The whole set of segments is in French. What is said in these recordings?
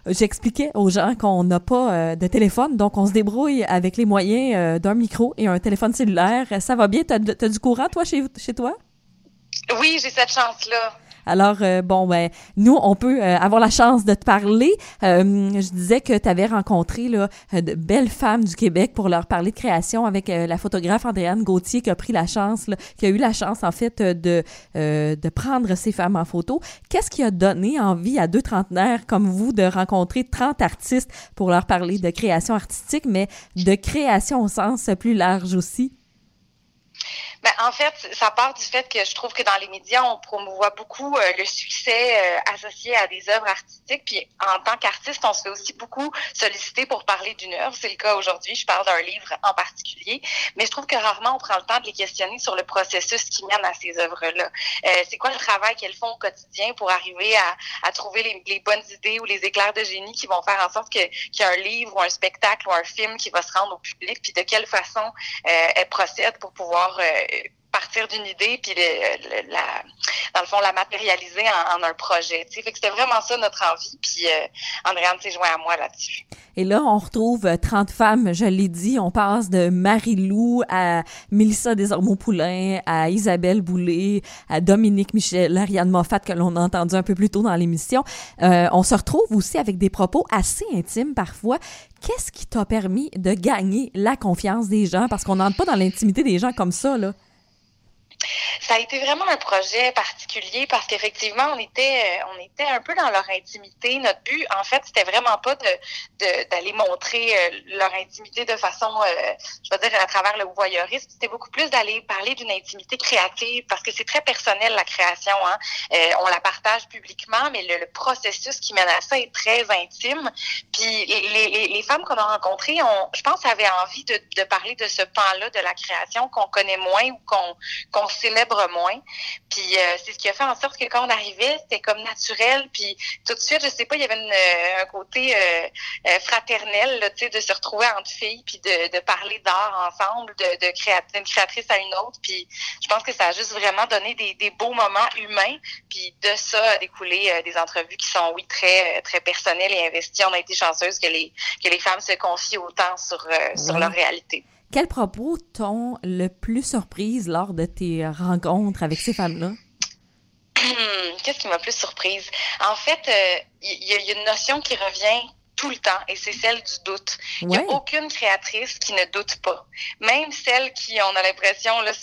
J'expliquais aux gens qu'on n'a pas de téléphone, donc on se débrouille avec les moyens d'un micro et un téléphone cellulaire. Ça va bien? T'as du courant, toi, chez toi? Oui, j'ai cette chance-là. Alors, nous, on peut avoir la chance de te parler. Je disais que tu avais rencontré là, de belles femmes du Québec pour leur parler de création avec la photographe Andréane Gauthier qui a pris la chance, là, qui a eu la chance, en fait, de prendre ces femmes en photo. Qu'est-ce qui a donné envie à deux trentenaires comme vous de rencontrer 30 artistes pour leur parler de création artistique, mais de création au sens plus large aussi? Ben, en fait, ça part du fait que je trouve que dans les médias, on promouvoit beaucoup le succès associé à des œuvres artistiques. Puis en tant qu'artiste, on se fait aussi beaucoup solliciter pour parler d'une œuvre. C'est le cas aujourd'hui. Je parle d'un livre en particulier. Mais je trouve que rarement on prend le temps de les questionner sur le processus qui mène à ces œuvres-là. C'est quoi le travail qu'elles font au quotidien pour arriver à trouver les bonnes idées ou les éclairs de génie qui vont faire en sorte qu'il y a un livre ou un spectacle ou un film qui va se rendre au public, puis de quelle façon elles procèdent pour pouvoir partir d'une idée puis dans le fond la matérialiser en un projet. Fait que c'était vraiment ça notre envie, puis Andréane s'est joint à moi là-dessus. Et là, on retrouve 30 femmes, je l'ai dit, on passe de Marie-Lou à Mélissa Desormeaux-Poulain, à Isabelle Boulay, à Dominique Michel, Ariane Moffat, que l'on a entendu un peu plus tôt dans l'émission. On se retrouve aussi avec des propos assez intimes parfois. Qu'est-ce qui t'a permis de gagner la confiance des gens? Parce qu'on n'entre pas dans l'intimité des gens comme ça, là. Ça a été vraiment un projet particulier parce qu'effectivement, on était un peu dans leur intimité. Notre but, en fait, c'était vraiment pas d'aller montrer leur intimité de façon, je veux dire, à travers le voyeurisme. C'était beaucoup plus d'aller parler d'une intimité créative parce que c'est très personnel, la création, hein. On la partage publiquement, mais le processus qui mène à ça est très intime. Puis les femmes qu'on a rencontrées, je pense, avaient envie de parler de ce pan-là de la création qu'on connaît moins ou qu'on célèbre moins. Puis c'est ce qui a fait en sorte que quand on arrivait, c'était comme naturel. Puis tout de suite, je sais pas, il y avait un côté fraternel, là, tu sais, de se retrouver entre filles, puis de parler d'art ensemble, d'une créatrice à une autre. Puis je pense que ça a juste vraiment donné des beaux moments humains. Puis de ça a découlé des entrevues qui sont, oui, très très personnelles et investies. On a été chanceuses que les femmes se confient autant sur leur réalité. Quels propos t'ont le plus surprise lors de tes rencontres avec ces femmes-là? Qu'est-ce qui m'a plus surprise? En fait, il y a une notion qui revient tout le temps, et c'est celle du doute. Il n'y a aucune créatrice qui ne doute pas. Même celles qui, on a l'impression, là,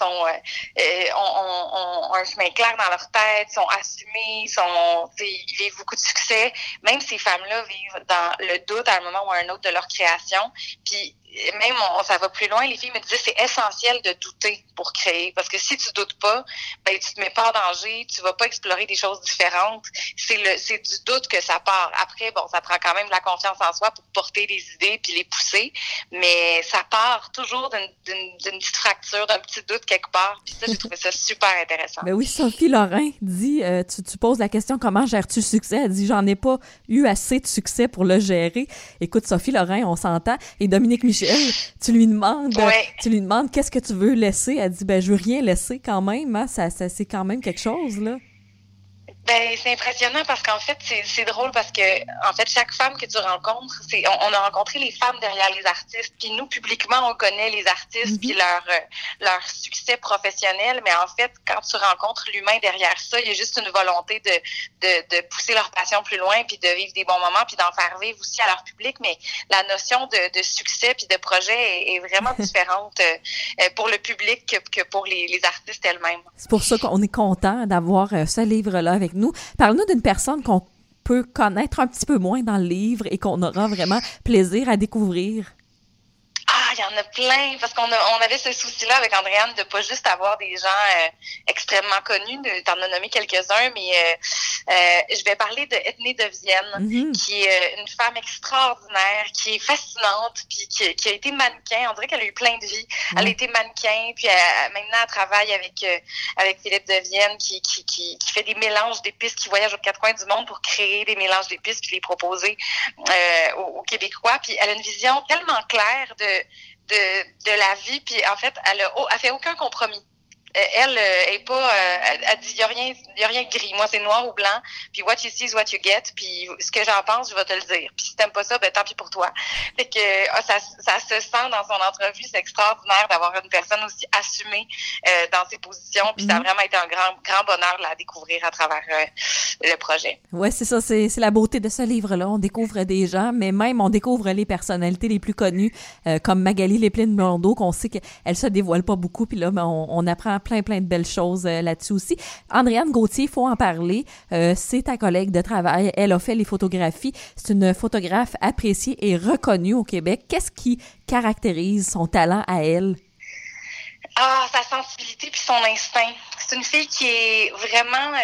ont un chemin clair dans leur tête, sont assumées, ils vivent beaucoup de succès. Même ces femmes-là vivent dans le doute à un moment ou à un autre de leur création. Puis même, ça va plus loin, les filles me disaient c'est essentiel de douter pour créer. Parce que si tu doutes pas, ben tu te mets pas en danger, tu vas pas explorer des choses différentes. C'est du doute que ça part. Après, bon, ça prend quand même de la confiance en soi pour porter des idées puis les pousser. Mais ça part toujours d'une petite fracture, d'un petit doute quelque part. Puis ça, j'ai trouvé ça super intéressant. Ben oui, Sophie Lorrain dit, tu poses la question comment gères-tu le succès? Elle dit j'en ai pas eu assez de succès pour le gérer. Écoute, Sophie Lorrain, on s'entend. Et Dominique Michel, tu lui demandes qu'est-ce que tu veux laisser. Elle dit je veux rien laisser quand même. Hein? Ça c'est quand même quelque chose là. Ben c'est impressionnant parce qu'en fait c'est drôle parce que en fait chaque femme que tu rencontres, on a rencontré les femmes derrière les artistes, puis nous publiquement on connaît les artistes puis leur succès professionnel, mais en fait quand tu rencontres l'humain derrière ça, il y a juste une volonté de pousser leur passion plus loin puis de vivre des bons moments puis d'en faire vivre aussi à leur public, mais la notion de succès puis de projet est vraiment différente pour le public que pour les artistes elles-mêmes. C'est pour ça qu'on est content d'avoir ce livre-là avec nous. Parle-nous d'une personne qu'on peut connaître un petit peu moins dans le livre et qu'on aura vraiment plaisir à découvrir. Ah, il y en a plein, parce qu'on avait ce souci-là avec Andréane de pas juste avoir des gens extrêmement connus, t'en as nommé quelques-uns, mais je vais parler de Ednée de Vienne, qui est une femme extraordinaire, qui est fascinante, puis qui a été mannequin. On dirait qu'elle a eu plein de vies. Elle a été mannequin, puis maintenant elle travaille avec Philippe de Vienne, qui fait des mélanges d'épices, qui voyage aux quatre coins du monde pour créer des mélanges d'épices, puis les proposer aux Québécois. Puis elle a une vision tellement claire de la vie, puis en fait, elle fait aucun compromis. est pas, elle dit, il y a rien de gris. Moi, c'est noir ou blanc. Puis what you see is what you get. Puis ce que j'en pense, je vais te le dire. Puis si t'aimes pas ça, ben tant pis pour toi. Fait que ça se sent dans son entrevue. C'est extraordinaire d'avoir une personne aussi assumée dans ses positions. Puis ça a vraiment été un grand bonheur de la découvrir à travers le projet. Ouais, c'est ça. C'est la beauté de ce livre-là. On découvre des gens, mais même on découvre les personnalités les plus connues, comme Magali Lépine-Blondeau, qu'on sait qu'elle se dévoile pas beaucoup. Puis là, ben, on apprend plein de belles choses là-dessus aussi. Andréane Gauthier, il faut en parler. C'est ta collègue de travail. Elle a fait les photographies. C'est une photographe appréciée et reconnue au Québec. Qu'est-ce qui caractérise son talent à elle? Ah, sa sensibilité puis son instinct. C'est une fille qui est vraiment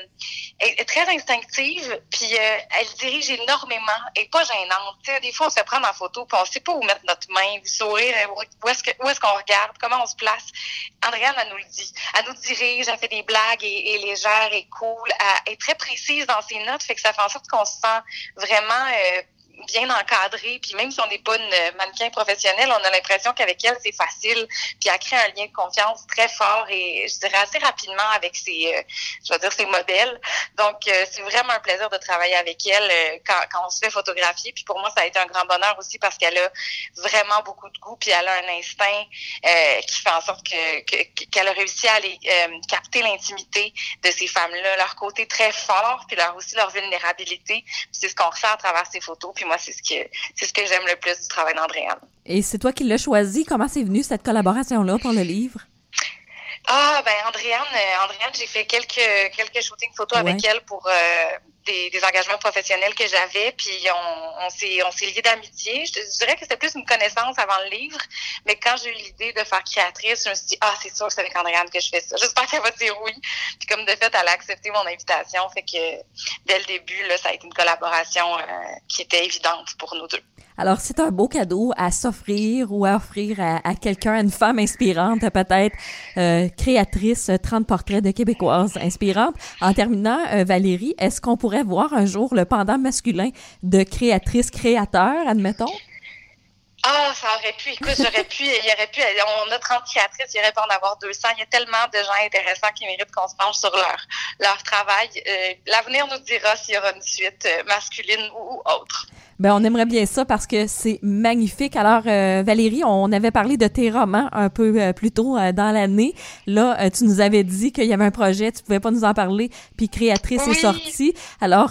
est très instinctive, puis elle dirige énormément et pas gênante. Tu sais, des fois, on se prend en photo puis on sait pas où mettre notre main, du sourire, où est-ce qu'on regarde, comment on se place. Andréane, elle nous le dit. Elle nous dirige, elle fait des blagues et légère et cool. Elle est très précise dans ses notes, fait que ça fait en sorte qu'on se sent vraiment bien encadrée, puis même si on n'est pas une mannequin professionnelle, on a l'impression qu'avec elle, c'est facile, puis elle crée un lien de confiance très fort et je dirais assez rapidement avec ses modèles. Donc, c'est vraiment un plaisir de travailler avec elle quand on se fait photographier, puis pour moi, ça a été un grand bonheur aussi parce qu'elle a vraiment beaucoup de goût, puis elle a un instinct qui fait en sorte qu'elle a réussi à aller capter l'intimité de ces femmes-là, leur côté très fort, puis aussi leur vulnérabilité, puis c'est ce qu'on ressent à travers ces photos, puis moi, c'est ce que j'aime le plus du travail d'Andréane. Et c'est toi qui l'as choisi. Comment c'est venu cette collaboration-là pour le livre? Ah, ben Andréane, j'ai fait quelques shootings photos avec elle pour des engagements professionnels que j'avais, puis on s'est liés d'amitié. Je dirais que c'était plus une connaissance avant le livre, mais quand j'ai eu l'idée de faire créatrice, je me suis dit, c'est sûr que c'est avec Andréane que je fais ça. J'espère qu'elle va dire oui. Puis comme de fait, elle a accepté mon invitation, fait que dès le début, là, ça a été une collaboration qui était évidente pour nous deux. Alors, c'est un beau cadeau à s'offrir ou à offrir à quelqu'un, à une femme inspirante, peut-être créatrice, 30 portraits de Québécoises inspirantes. En terminant, Valérie, est-ce qu'on pourrait voir un jour le pendant masculin de créatrice-créateur, admettons? Ah, ça aurait pu. Écoute, on a 30 créatrices, il aurait pu en avoir 200. Il y a tellement de gens intéressants qui méritent qu'on se penche sur leur travail. L'avenir nous dira s'il y aura une suite masculine ou autre. Ben, on aimerait bien ça parce que c'est magnifique. Alors, Valérie, on avait parlé de tes romans un peu plus tôt dans l'année. Là, tu nous avais dit qu'il y avait un projet, tu pouvais pas nous en parler, puis Créatrice est sortie. Alors,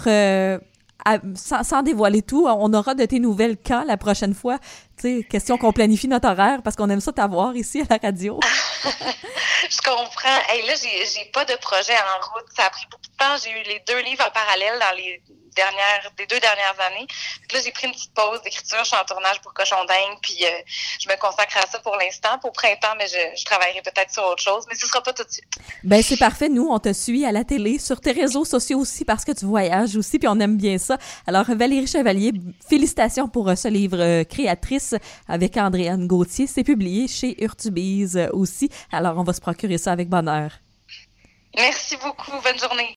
sans dévoiler tout, on aura de tes nouvelles quand la prochaine fois? Tu sais, question qu'on planifie notre horaire parce qu'on aime ça t'avoir ici à la radio. Je comprends. Hey, là, j'ai pas de projet en route. Ça a pris beaucoup de temps. J'ai eu les 2 livres en parallèle dans les 2 dernières années. Là, j'ai pris une petite pause d'écriture. Je suis en tournage pour Cochon Dingue, puis je me consacre à ça pour l'instant. Pour printemps, mais je travaillerai peut-être sur autre chose, mais ce sera pas tout de suite. Ben, c'est parfait. Nous, on te suit à la télé, sur tes réseaux sociaux aussi, parce que tu voyages aussi, puis on aime bien ça. Alors, Valérie Chevalier, félicitations pour ce livre Créatrice avec Andréane Gauthier. C'est publié chez Urtubise aussi. Alors, on va se procurer ça avec bonheur. Merci beaucoup. Bonne journée.